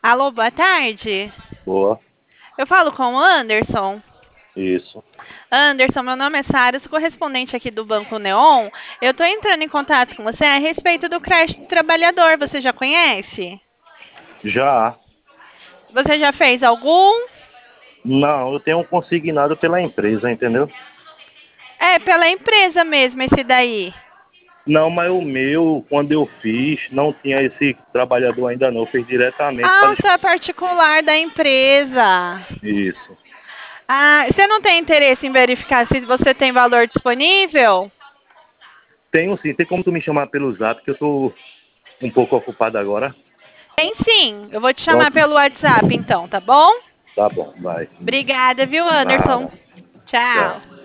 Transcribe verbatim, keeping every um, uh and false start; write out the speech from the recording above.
Alô, boa tarde. Boa, Eu falo com o Anderson. isso. Anderson, meu nome é Sara, sou correspondente aqui do Banco Neon. Eu estou entrando em contato com você a respeito do crédito trabalhador. Você já conhece? Já. Você já fez algum? Não, eu tenho um consignado pela empresa, entendeu? É, pela empresa mesmo, esse daí. Não, mas o meu, quando eu fiz, não tinha esse trabalhador ainda não. Eu fiz diretamente Ah, para o seu é particular da empresa. isso. Ah, você não tem interesse em verificar se você tem valor disponível? Tenho sim, tem como tu me chamar pelo zap, que eu tô um pouco ocupado agora. Tem sim. Eu vou te chamar Pronto. pelo WhatsApp então, tá bom? Tá bom, vai. Obrigada, viu, Anderson? Nada. Tchau. Tchau.